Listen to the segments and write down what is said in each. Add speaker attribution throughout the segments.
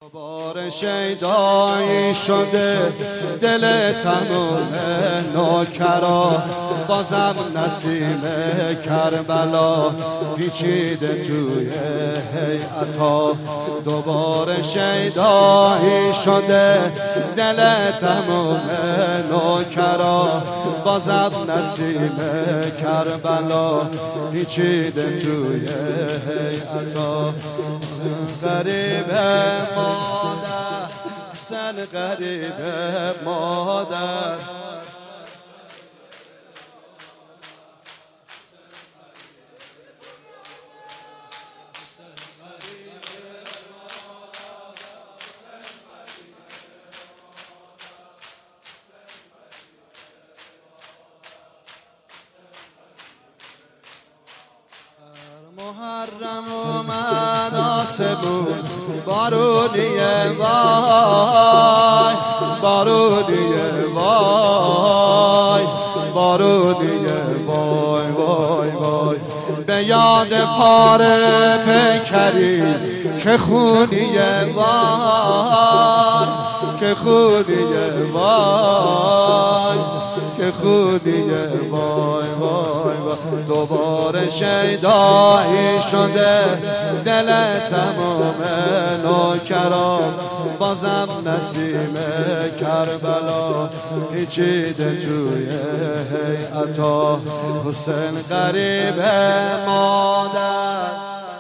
Speaker 1: دوباره شیدایی شده دل تموم نوکرا، بازم نسیم کربلا پیچیده توی هیئتا. دوباره شیدایی شده دل تموم نوکرا، بازم نسیم کربلا پیچیده توی هیئتا. غریب مادر، حسین غریب مادر، محرم اومد آسمون بارونیه وای، بارونیه وای، بارونیه وای وای وای. به یاد پاره پیکری که خونیه وای، که خونیه وای، که خونیه وای وای وای. دوباره شیدایی شده دل تمام نوکرا، بازم نسیم کربلا پیچیده توی هیئتا. حسین غریب مادر،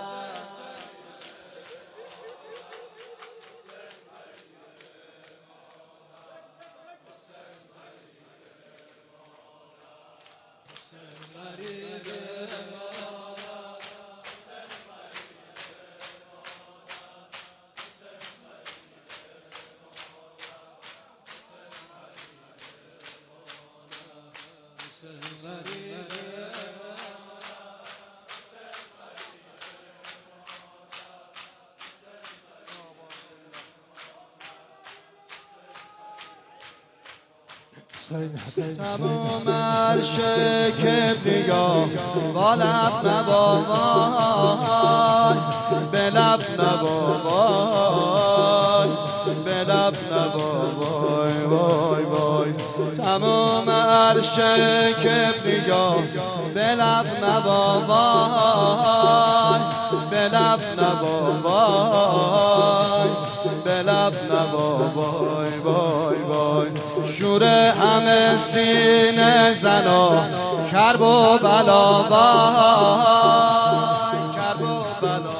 Speaker 1: تمام عرش کبریا با لب نوا وای، به لب نوا وای، به لب نوا وای وای وای. تمام عرش کبریا به لب نوا وای، به لب نوا وای، به لب نوا وای وای وای. شور همه سینه زنا کرب و بلا وای، کرب و بلا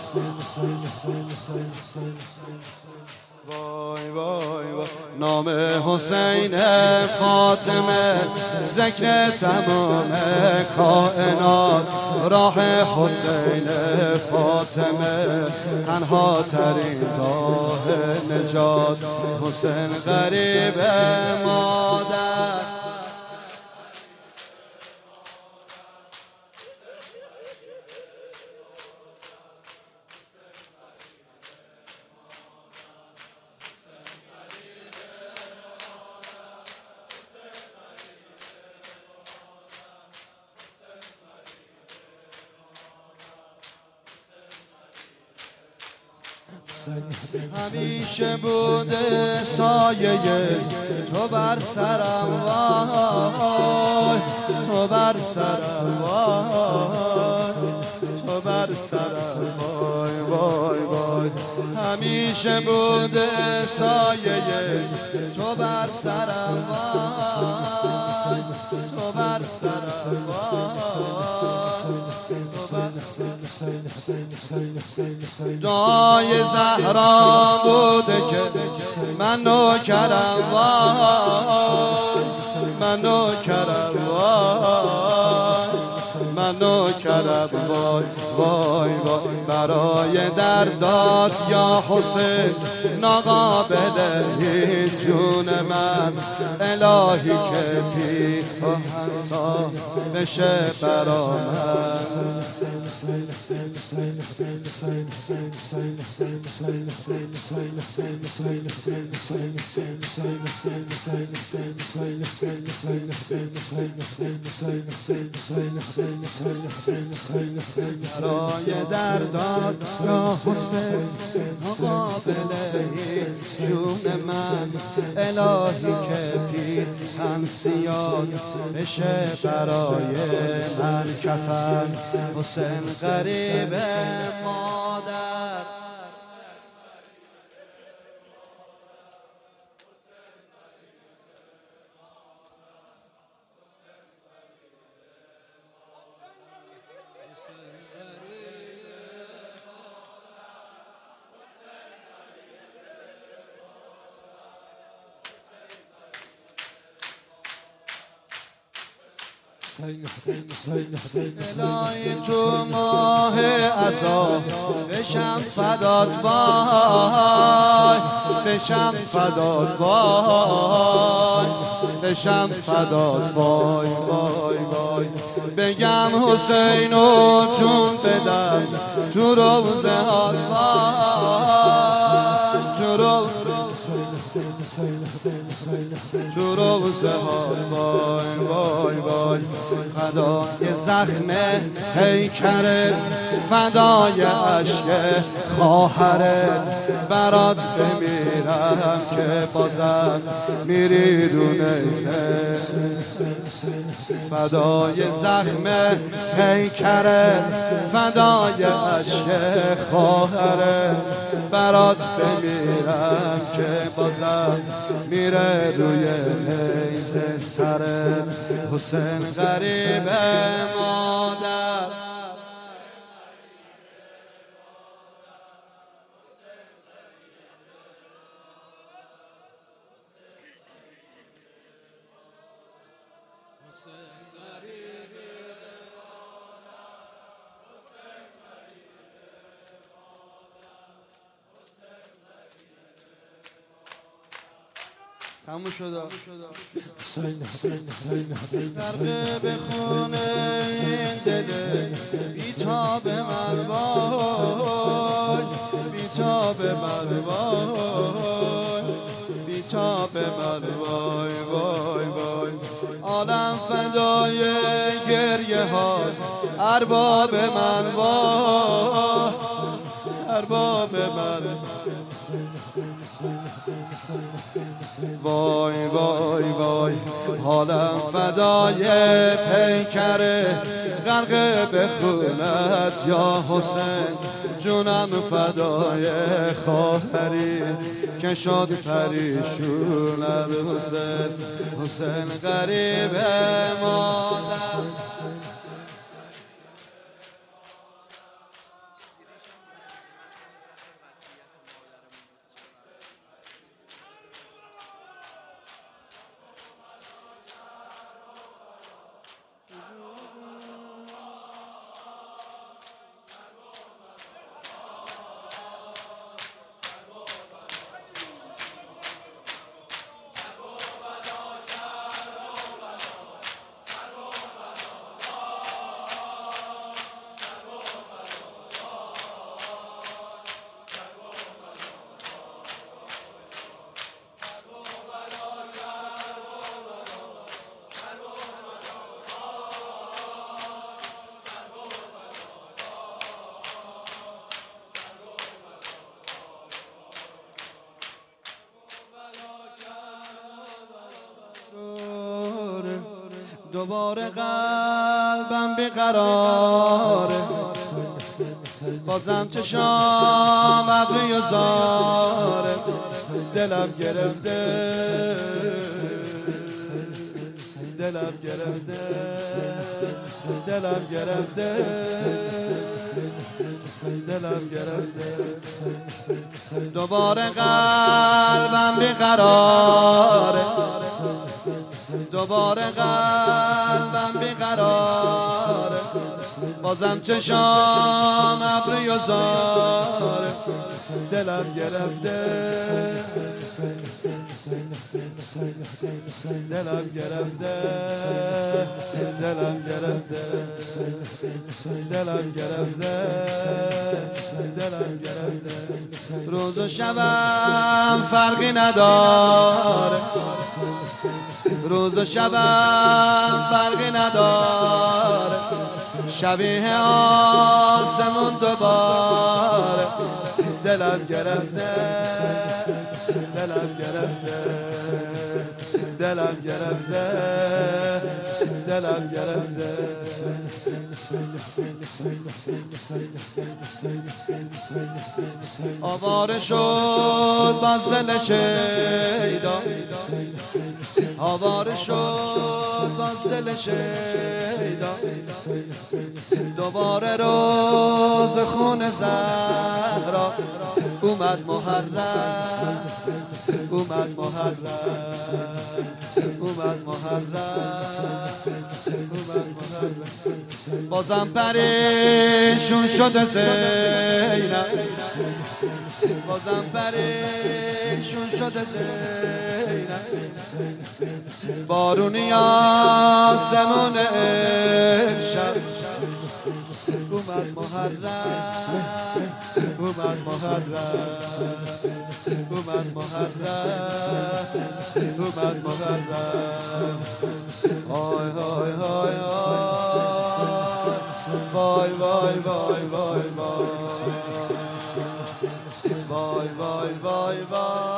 Speaker 1: وای وای وای. نام حسین فاطمه ذکر تمام کائنات، راه حسین فاطمه تنها ترین راه نجات. حسین غریب مادر، همیشه بوده سایه تو بر سرم وای، تو بر سرم وای، تو بر سرم وای وای وای. همیشه بوده سایه تو بر سرم وای، تو بر سرم وای. دعای زهرا بوده که من نوکرم وای، من نوکرم وای، من نوکرم وای وای وای. برای دردات یا حسین ناقابل هیچ جون من، الهی که پیش و حسا بشه برا من. برای دردان یا حسین مقابله جون من الهی که پیرهن سیاه بشه برای من کفن حسین غریب مادر الهی تو ماه عزا بشم فدات وای بشم فدات وای بشم فدات وای وای وای بگم حسین و جون بدم تو روزه هات وای تو روزه هات وای وای وای فدای زخم پیکرت فدای عشق خواهرت برات بمیرم که بازم میری دونیزه فدای زخم پیکرت فدای عشق خواهرت برات بمیرم که بازم میره روی نیزه سرت حسین غریب مادر تموم شد غرقه به خونه این دل بیتاب من وای بیتاب من وای بیتاب من وای وای وای عالم فدای گریه ها ارباب من وای ارباب من وای وای وای حالم فدای پیکره غرق به خونت یا حسین جونم فدای خواهری که شد پریشونت حسین حسین غریب مادر دوباره قلبم بیقراره بازم چشام ابری و زاره دلم گرفته دلم گرفته دلم گرفته دلم گرفته دوباره قلبم بیقراره دوباره قلبم بیقراره بازم چشام ابری و زاره دلم گرفته دلم گرفته دلم گرفته دلم گرفته دلم گرفته روز و شبم فرقی نداره روز و شبم فرقی نداره، شبیه آسمون دوباره. دلم گرفته، دلم گرفته، دلم گرفته، دلم گرفته. آواره شد باز دل شیدا، آواره شد باز دل شیدا. دوباره روز خون زهرا، اومد محرم، اومد محرم، اومد محرم، اومد محرم. بازم پریشون شده زینب، بازم پریشون شده زینب. بارونی آسمون امشب، اومد محرم، اومد محرم، اومد محرم، اومد محرم. آی آی آی آی، وای وای وای وای وای، وای وای وای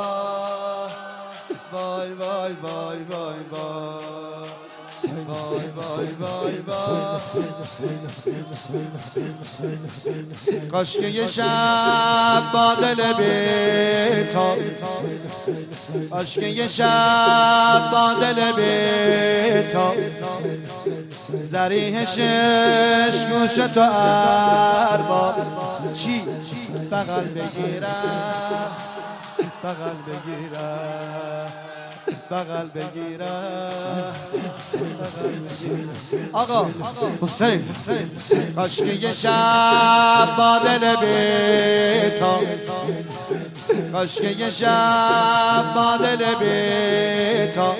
Speaker 1: وای، وای وای وای وای وای، وای وای. کاش که یه شب با دل بی‌تاب، کاش که یه شب با دل بی‌تاب، زریح شش گوش تو ارباب. چی بغل بگیرم، بغل بگیرم، بغل بگیرم. آقا حسین، کاش که یه شب با دل بی‌تاب، کاش که یه شب با دل بی‌تاب،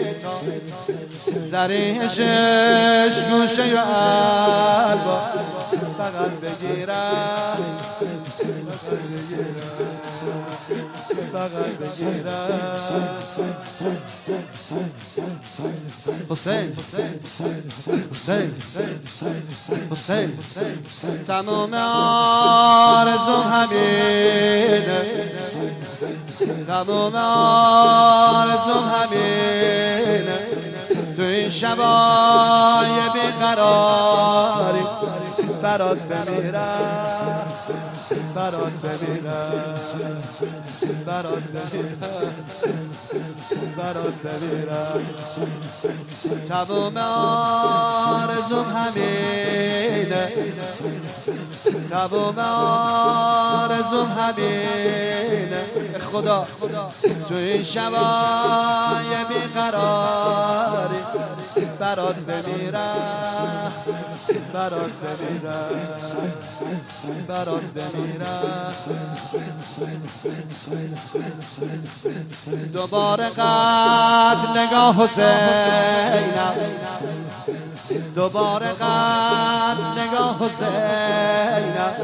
Speaker 1: زریح شش گوشه ی الباب. بغل بگیرم، بغل بگیرم. حسین، حسین، حسین، تمام آرزوم همینه، تمام آرزوم همینه. تو این شبای بیقراری برات بمیرم، برات بمیرم، برات بمیرم، برات بمیرم. تمام آرزوم همینه، تمام آرزوم همینه. خدا تو این شبای بیقراری برات بمیرم، برات بمیرم، برات بمیرم. دوباره قتل نگاه حسینم، دوباره قتل نگاه حسینم.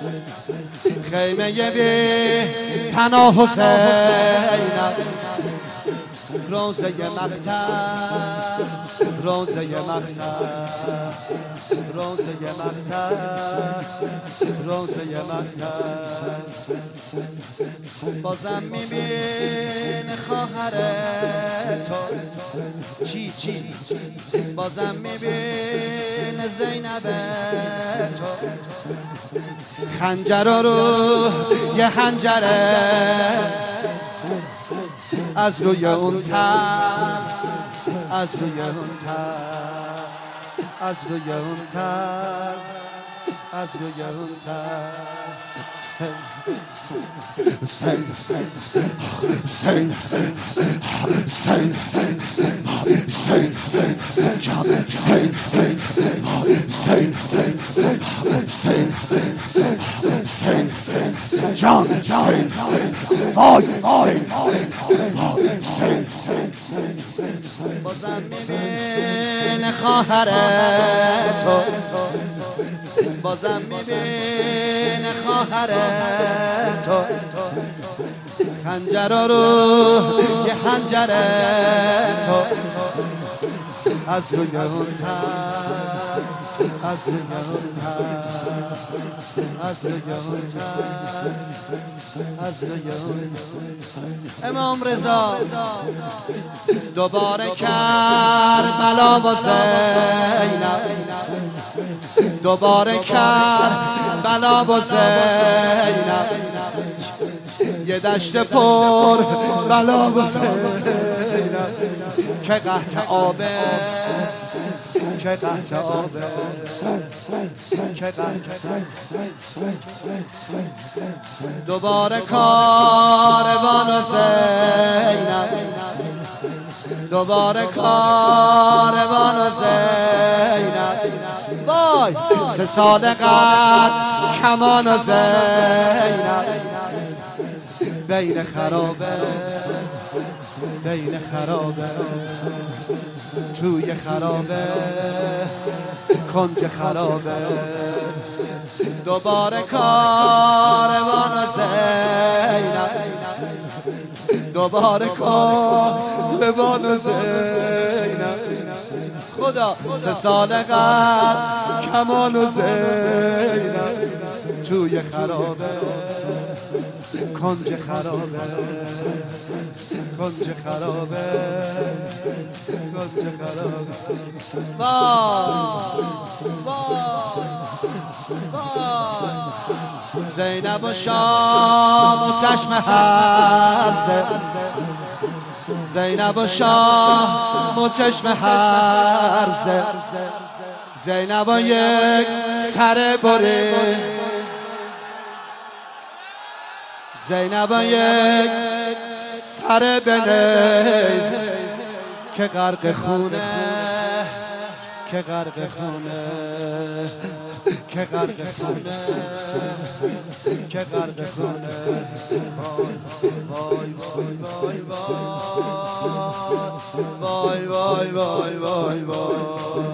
Speaker 1: خیمه بی پناه حسینم. روزه مقتل، روزه مقتل، روزه مقتل، روزه مقتل. بازم میبین خواهر تو، چی بازم میبین زینب تو. خنجر رو یه خنجره از روی اون تن، از روی اون تن، از روی اون تن، از روی اون تن. حسین، حسین، حسین، حسین، حسین، جان، حسین، حسین، حسین، حسین، جان، جان، وای، وای، وای، حسین. بازم میبین خواهر تو، بازم میبین خواهر تو. خنجر رو یه خنجر تو. از روی اون تن، از روی اون تن، از روی اون تن، از روی اون تن. امام رضا دوباره کربلا و زینب، دوباره کربلا و زینب، یه دشت پر بلا و زینب، که قحط آبه، که قحط آبه، که قحط. دوباره کاروان و زینب، دوباره کاروان و زینب، وای 3 سال قد کمان و زینب، بین خرابه، بین خرابه، توی خرابه، کنج خرابه. دوباره کاروان و زینب، دوباره کاروان و زینب، خدا 3 سال قد کمان و زینب، توی خرابه، کنج خرابه، کنج خرابه، کنج خرابه. وای وای زینب و شام و چشم هرزه، زینب و شام و چشم هرزه، زینب و یک سر بره، زینب و یک سر بنیز، که غرق خونه، که غرق خونه، که غرق خونه، که غرق خونه. وای وای وای وای وای وای وای.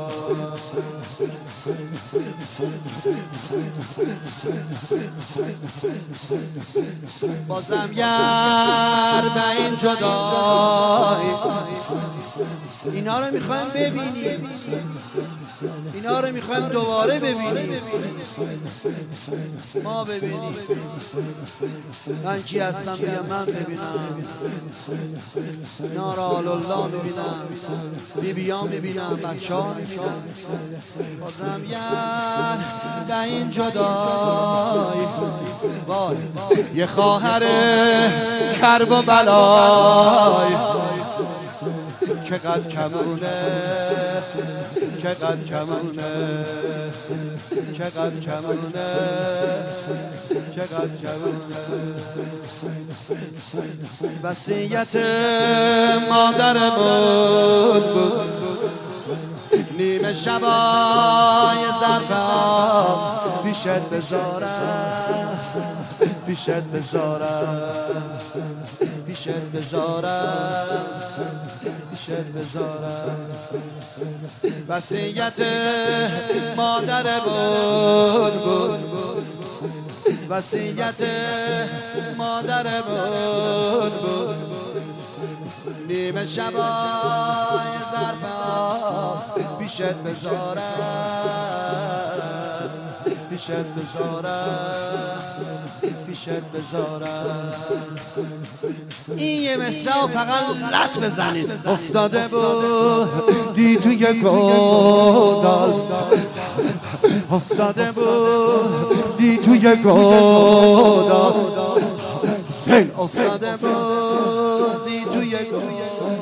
Speaker 1: بازم یر به این جدایی، اینا رو میخوایم ببینیم، اینا رو میخوایم دوباره ببینیم، ما ببینیم. من کی هستم بگم من ببینم، نارال الله میبینم، بیبیان میبینم، بچه ها میبینم. بازم یر به این جدایی، وای یه خواهر کرب و بلای، که قد کمونه، که قد کمونه، که قد کمونه، که قد کمونه. وصیت مادرمون بود، نیمه شبای ظرف آب پیشت بذارم، پیشت بذارم، پیشت بذارم، پیشت بذارم. وصیت مادرمون بود، وصیت مادرمون بود، نیمه شبای ظرف آب پیشت بذارم، پیشت بذارم، پیشت بذارم. این یه مثل فقط لط بزنید. افتاده بودی توی گودال، افتاده بودی توی گودال، افتاده بودی توی گودال،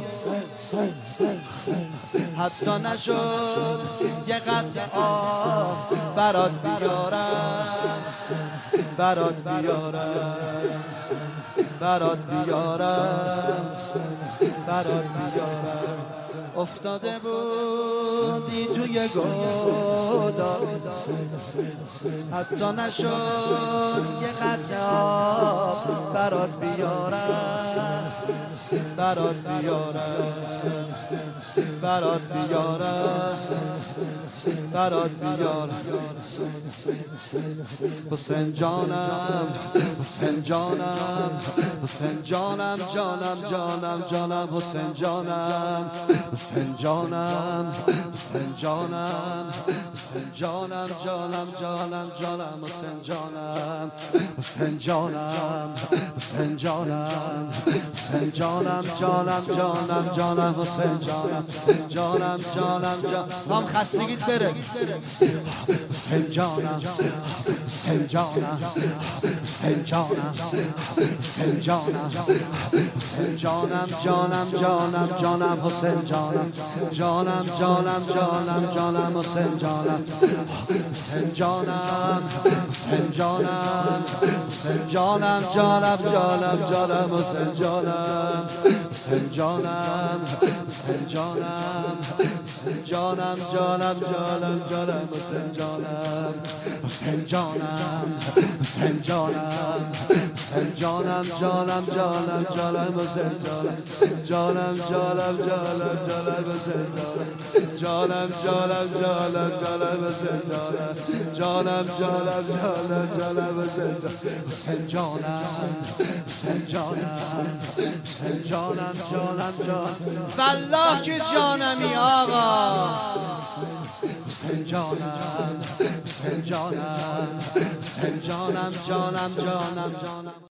Speaker 1: حتی نشد یه قطره آب برات بیارم، برات بیارم، برات بیارم، برات بیارم. افتاده بودی توی گودال، حتی نشد یه قطره آب برات بیارم، برات بیارم برات بیارم برات بیارم حسین جانم حسین جانم حسین جانم جانم جانم جانم حسین جانم حسین جانم حسین جانم حسین جانم جانم جانم جانم حسین جانم حسین جانم حسین جانم حسین جانم جانم جانم جانم حسین جانم جانم جانم جانم خستگیت بره حسین جانم حسین جانم حسین جانم حسین جانم حسین جانم جانم جانم جانم حسین جانم جانم جانم جانم جانم حسین جانم حسین جانم حسین جانم حسین جانم جانم جانم جانم حسین جانم حسین جانم حسین جانم حسین جانم جانم جانم جانم حسین جانم حسین جانم حسین جانم حسین جانم جانم جانم جانم حسین جانم جانم جانم جانم جانم حسین جانم جانم جانم جانم حسین جانم جانم جانم جانم جانم حسین جانم حسین جانم حسین جانم جانم جانم والله که جانمی آقا حسین جانم حسین جانم حسین جانم جانم جانم جانم